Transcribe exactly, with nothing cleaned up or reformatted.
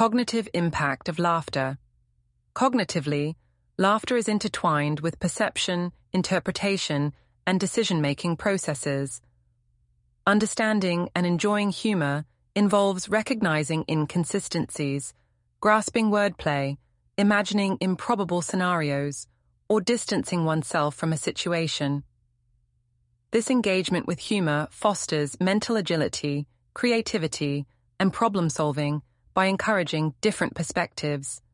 Cognitive impact of laughter. Cognitively, laughter is intertwined with perception, interpretation, and decision-making processes. Understanding and enjoying humor involves recognizing inconsistencies, grasping wordplay, imagining improbable scenarios, or distancing oneself from a situation. This engagement with humor fosters mental agility, creativity, and problem-solving by encouraging different perspectives.